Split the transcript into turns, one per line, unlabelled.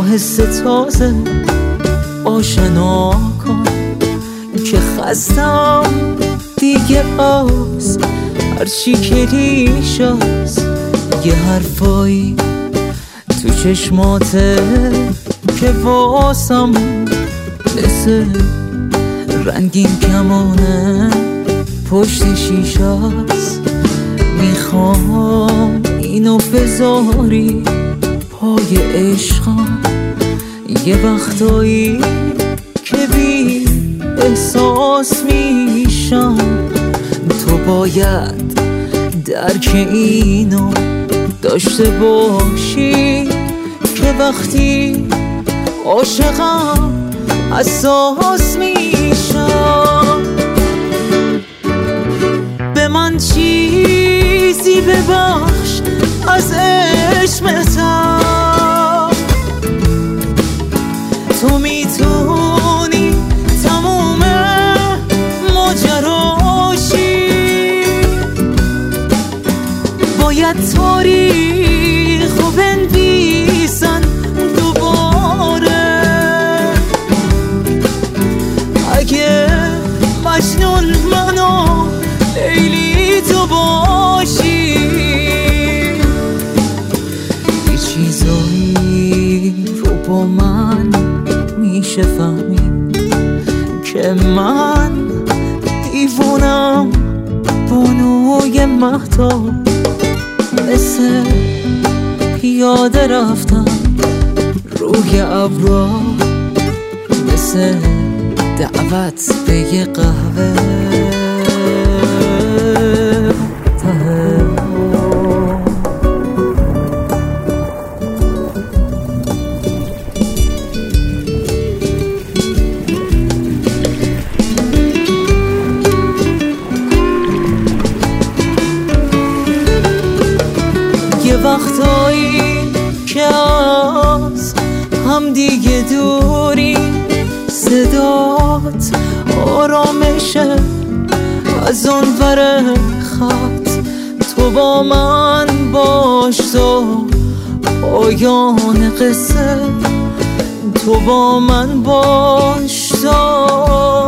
حس تازه آشنا کن که خستم دیگه از هرچی که ریشاست. یه حرفایی تو چشماته که واسم مثل رنگین کمانه پشت شیشاست. میخوام اینو بذاری پای عشقم، یه وقتایی که بی احساس میشم. تو باید درک اینو داشته باشی که وقتی عاشقم حساس میشم. به من چیزی ببخش از عشقتم، تو میتونی تموم ماجراشی. باید تاریخو بنویسن دوباره، اگه مجنون منو لیلی تو باشی. یه چیزایی رو با من میشه فهمید که من دیوونم بانوی مهتاب، مثل پیاده رفتم روی ابرا، مثل دعوت به یه قهوه یه وقتایی که از هم دیگه دوری، صدات آرامشه از اون ور خط. تو با من باش تا پایان قصه، تو با من باش تا